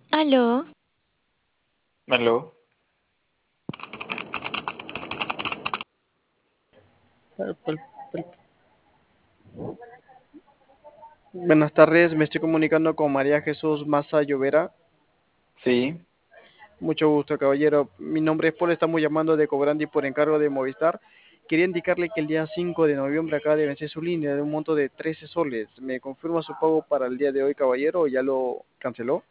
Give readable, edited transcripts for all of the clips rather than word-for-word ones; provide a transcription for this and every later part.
Aló, Aló. Pal- pal- pal- Buenas tardes, me estoy comunicando con María Jesús Maza Llovera. Sí. Mucho gusto, caballero. Mi nombre es Paul, estamos llamando de Cobrandi por encargo de Movistar. Quería indicarle que el día 5 de noviembre acaba de vencer su línea de un monto de 13 soles. ¿Me confirma su pago para el día de hoy, caballero, o ya lo canceló?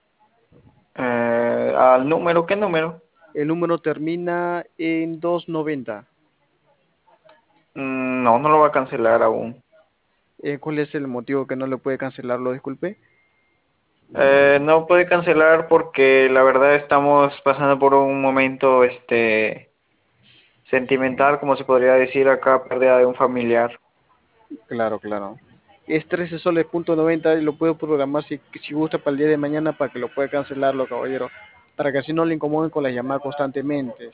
¿Al número? ¿Qué número? El número termina en 290. No, no lo va a cancelar aún. ¿Cuál es el motivo que no le puede cancelarlo? Disculpe. No puede cancelar porque la verdad estamos pasando por un momento sentimental, como se podría decir acá, pérdida de un familiar. Claro, claro. Es 13 soles punto 90 y lo puedo programar si gusta para el día de mañana para que lo pueda cancelarlo, caballero. Para que así no le incomoden con las llamadas constantemente.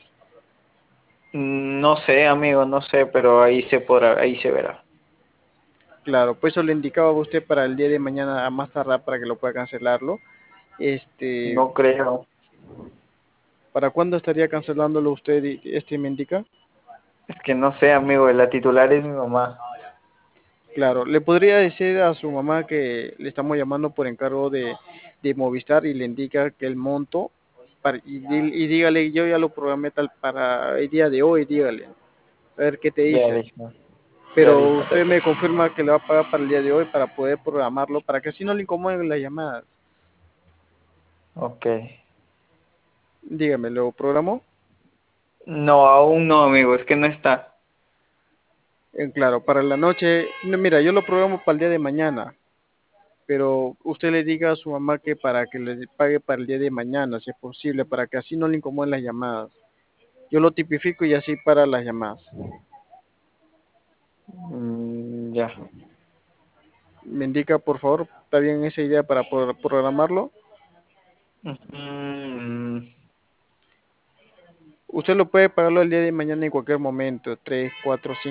No sé, amigo, no sé, pero ahí se podrá, ahí se verá. Claro, pues eso le indicaba a usted para el día de mañana a más tardar para que lo pueda cancelarlo. Este, No creo. ¿Para cuándo estaría cancelándolo usted, me indica? Es que no sé, amigo, la titular es mi mamá. Claro, le podría decir a su mamá que le estamos llamando por encargo de Movistar y le indica que el monto, y dígale, yo ya lo programé tal para el día de hoy, dígale, a ver qué te Ya dice. listo, ya Pero listo, usted me perfecto. confirma que le va a pagar para el día de hoy para poder programarlo, para que así no le incomoden las llamadas. Ok. Dígame, ¿lo programó? No, aún no, amigo, es que no está. Claro, para la noche, no, mira, yo lo programo para el día de mañana, pero usted le diga a su mamá que para que le pague para el día de mañana, si es posible, para que así no le incomoden las llamadas. Yo lo tipifico y así para las llamadas. Ya. Me indica, por favor, ¿está bien esa idea para poder programarlo? Mm, Usted lo puede pagarlo el día de mañana en cualquier momento, 3, 4, 5.